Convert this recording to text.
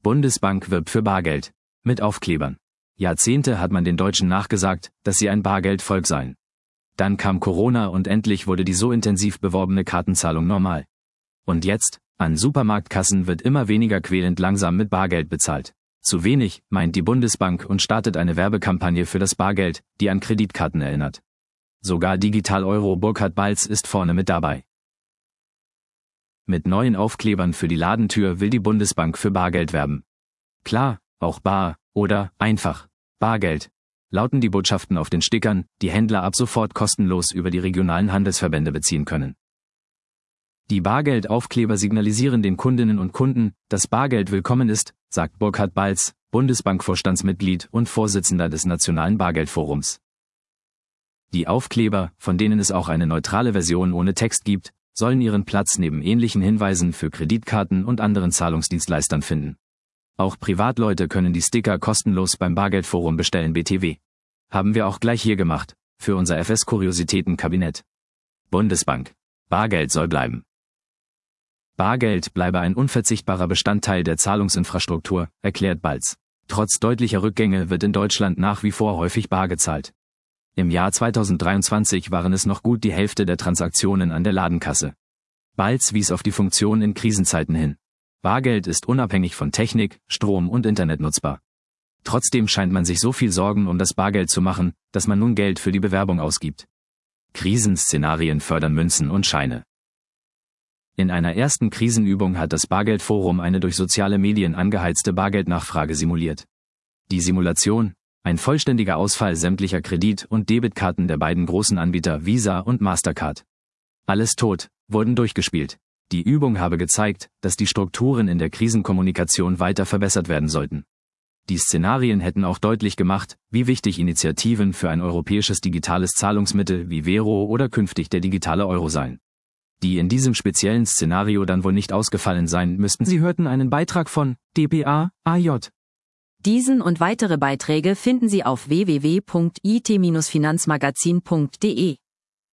Bundesbank wirbt für Bargeld. Mit Aufklebern. Jahrzehnte hat man den Deutschen nachgesagt, dass sie ein Bargeldvolk seien. Dann kam Corona und endlich wurde die so intensiv beworbene Kartenzahlung normal. Und jetzt, an Supermarktkassen wird immer weniger quälend langsam mit Bargeld bezahlt. Zu wenig, meint die Bundesbank und startet eine Werbekampagne für das Bargeld, die an Kreditkarten erinnert. Sogar Digital Euro Burkhard Balz ist vorne mit dabei. Mit neuen Aufklebern für die Ladentür will die Bundesbank für Bargeld werben. Klar, auch bar oder einfach Bargeld lauten die Botschaften auf den Stickern, die Händler ab sofort kostenlos über die regionalen Handelsverbände beziehen können. Die Bargeldaufkleber signalisieren den Kundinnen und Kunden, dass Bargeld willkommen ist, sagt Burkhard Balz, Bundesbankvorstandsmitglied und Vorsitzender des Nationalen Bargeldforums. Die Aufkleber, von denen es auch eine neutrale Version ohne Text gibt, sollen ihren Platz neben ähnlichen Hinweisen für Kreditkarten und anderen Zahlungsdienstleistern finden. Auch Privatleute können die Sticker kostenlos beim Bargeldforum bestellen BTW. Haben wir auch gleich hier gemacht, für unser FS-Kuriositäten-Kabinett. Bundesbank. Bargeld soll bleiben. Bargeld bleibe ein unverzichtbarer Bestandteil der Zahlungsinfrastruktur, erklärt Balz. Trotz deutlicher Rückgänge wird in Deutschland nach wie vor häufig bar gezahlt. Im Jahr 2023 waren es noch gut die Hälfte der Transaktionen an der Ladenkasse. Balz wies auf die Funktion in Krisenzeiten hin. Bargeld ist unabhängig von Technik, Strom und Internet nutzbar. Trotzdem scheint man sich so viel Sorgen um das Bargeld zu machen, dass man nun Geld für die Bewerbung ausgibt. Krisenszenarien fördern Münzen und Scheine. In einer ersten Krisenübung hat das Bargeldforum eine durch soziale Medien angeheizte Bargeldnachfrage simuliert. Die Simulation, ein vollständiger Ausfall sämtlicher Kredit- und Debitkarten der beiden großen Anbieter Visa und Mastercard. Alles tot, wurden durchgespielt. Die Übung habe gezeigt, dass die Strukturen in der Krisenkommunikation weiter verbessert werden sollten. Die Szenarien hätten auch deutlich gemacht, wie wichtig Initiativen für ein europäisches digitales Zahlungsmittel wie Vero oder künftig der digitale Euro seien. Die in diesem speziellen Szenario dann wohl nicht ausgefallen sein müssten. Sie hörten einen Beitrag von dpa AJ. Diesen und weitere Beiträge finden Sie auf www.it-finanzmagazin.de.